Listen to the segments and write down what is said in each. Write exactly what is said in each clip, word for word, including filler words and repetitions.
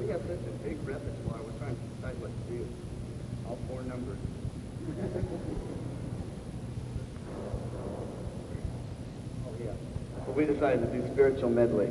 We have such a big repertoire. We're trying to decide what to do. All four numbers. Oh, yeah. Well, we decided to do spiritual medley.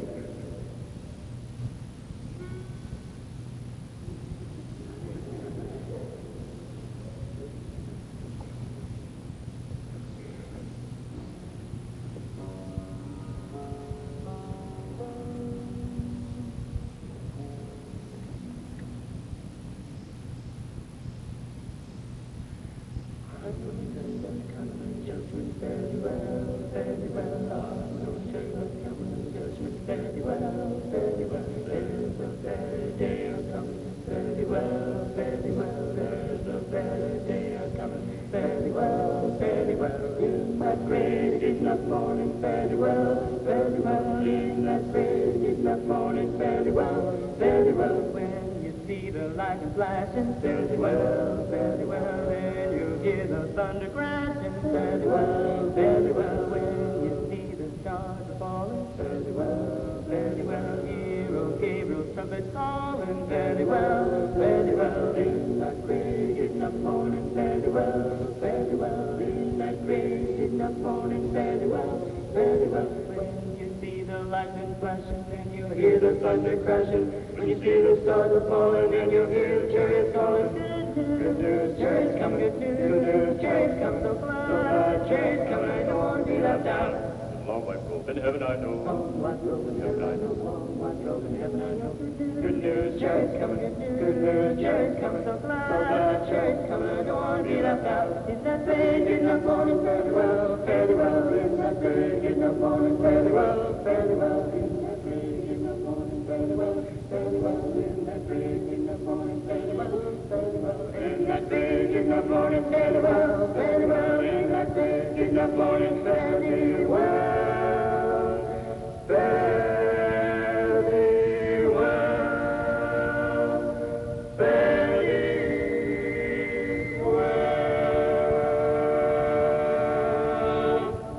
Flashing, fairly well, fairly well, and you hear the thunder crashing, fairly well, fairly well, when you see the stars are falling, fairly well, fairly well, hear old Gabriel's trumpet calling, fairly well, fairly well, in that great enough morning, fairly well, fairly well, in that great enough morning, fairly well, fairly well, when you see the lightning flashing, and you hear the thunder crashing, when you see the stars are falling, and you hear the chariots calling, good news, chariots coming, good news, good news, chariots coming, so fly, chariots coming, I don't want to be left out. Long white robe in heaven I know, Long white robe in heaven I know, long white robe in heaven I know, good news, chariots coming, good news, chariots coming, so fly, chariots coming, I don't want to be left out. In that big enough morning, fairly well, fairly well, in that big enough morning, fairly well, fairly well, in that big enough morning, fairly well, fairly well, in that big enough morning, fairly well, fairly well, in that big enough morning, fairly well, fairly well, in that big enough morning, fairly well, fairly